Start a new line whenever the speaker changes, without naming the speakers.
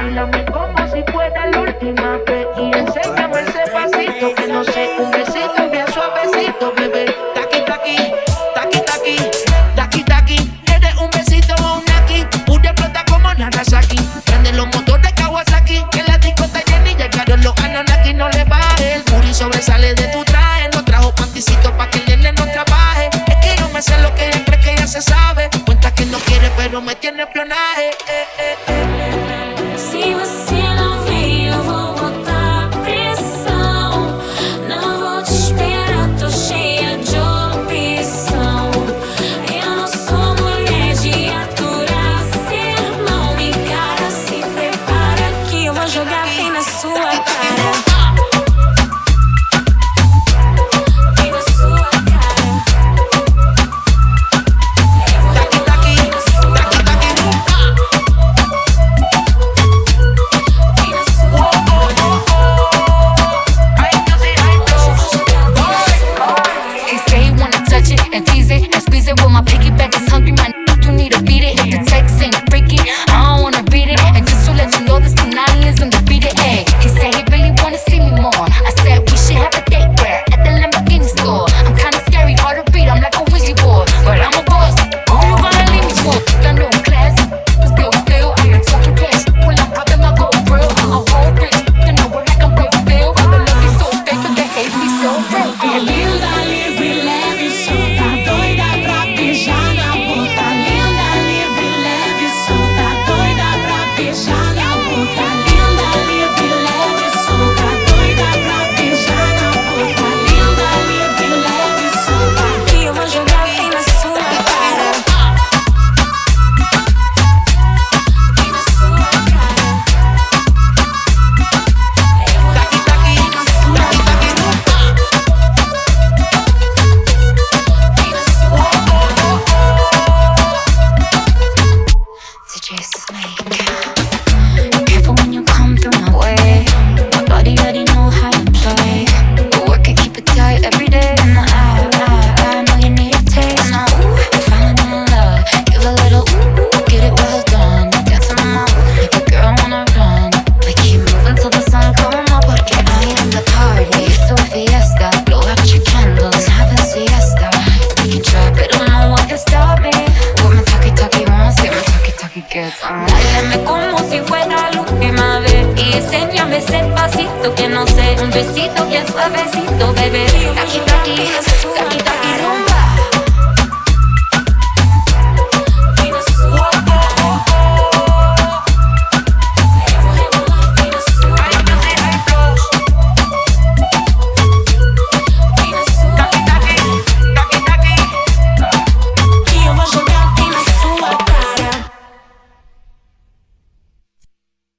Báilame como si fuera la última vez y enséñame ese pasito que no sé, un besito bien suavecito, bebé. Taqui, taqui, taqui, taqui, taqui, taqui. Eres un besito o un aquí, una explota como Nagasaki. Prende los motores Kawasaki, que la disco está llena y llegaron los Anunnaki. No le bajes, el booty sobresale de tu traje. No trajo panticito pa' que el nene no trabaje. Es que yo me sé lo que ella cree que ya se sabe. Cuenta que no quiere pero me tiene espionaje.
Se você não vir, eu vou botar pressão. Não vou te esperar, tô cheia de opção. Eu não sou mulher de aturar sermão. Me encara, se prepara que eu vou jogar bem na sua cara. Báilame como si fuera la última vez y enséñame ese pasito que no sé, un besito bien suavecito, bebé.